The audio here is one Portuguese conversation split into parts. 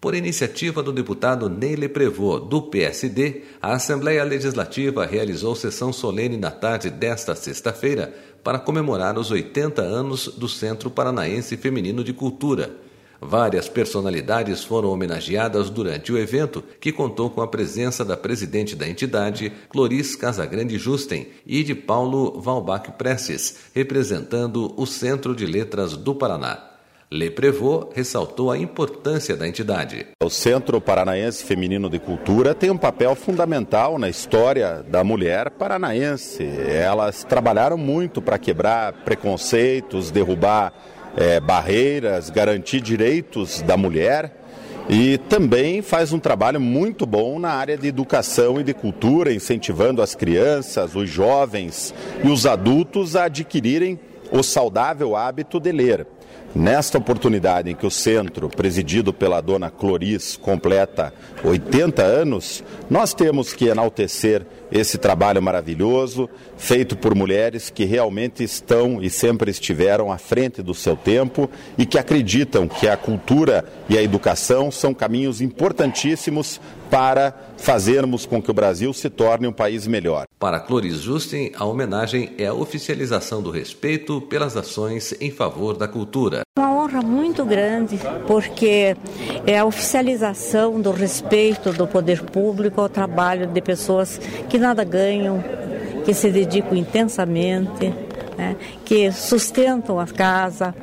Por iniciativa do deputado Ney Leprevot, do PSD, a Assembleia Legislativa realizou sessão solene na tarde desta sexta-feira para comemorar os 80 anos do Centro Paranaense Feminino de Cultura. Várias personalidades foram homenageadas durante o evento, que contou com a presença da presidente da entidade, Cloris Casagrande Justen, e de Paulo Valbach Prestes, representando o Centro de Letras do Paraná. Leprevot ressaltou a importância da entidade. O Centro Paranaense Feminino de Cultura tem um papel fundamental na história da mulher paranaense. Elas trabalharam muito para quebrar preconceitos, derrubar barreiras, garantir direitos da mulher e também faz um trabalho muito bom na área de educação e de cultura, incentivando as crianças, os jovens e os adultos a adquirirem o saudável hábito de ler. Nesta oportunidade em que o centro, presidido pela dona Cloris, completa 80 anos, nós temos que enaltecer esse trabalho maravilhoso, feito por mulheres que realmente estão e sempre estiveram à frente do seu tempo e que acreditam que a cultura e a educação são caminhos importantíssimos para fazermos com que o Brasil se torne um país melhor. Para Cloris Justen, a homenagem é a oficialização do respeito pelas ações em favor da cultura. Uma honra muito grande, porque é a oficialização do respeito do poder público ao trabalho de pessoas que nada ganham, que se dedicam intensamente, né, que sustentam a casa.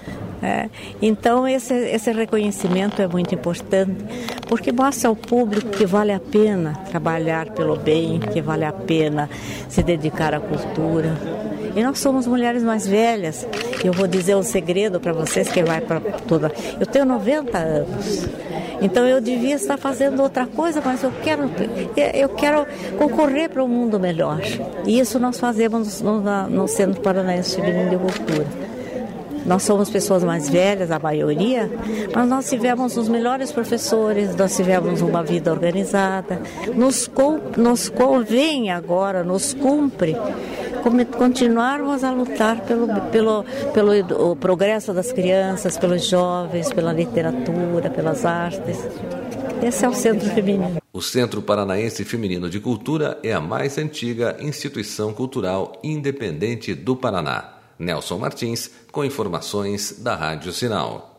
Então esse reconhecimento é muito importante, porque mostra ao público que vale a pena trabalhar pelo bem, que vale a pena se dedicar à cultura. E nós somos mulheres mais velhas. Eu vou dizer um segredo para vocês que vai para toda. Eu tenho 90 anos. Então eu devia estar fazendo outra coisa, mas eu quero concorrer para um mundo melhor. E isso nós fazemos no Centro Paranaense Feminino de Cultura. Nós somos pessoas mais velhas, a maioria, mas nós tivemos os melhores professores, nós tivemos uma vida organizada. Nos convém agora, nos cumpre, continuarmos a lutar pelo progresso das crianças, pelos jovens, pela literatura, pelas artes. Esse é o Centro Feminino. O Centro Paranaense Feminino de Cultura é a mais antiga instituição cultural independente do Paraná. Nelson Martins, com informações da Rádio Sinal.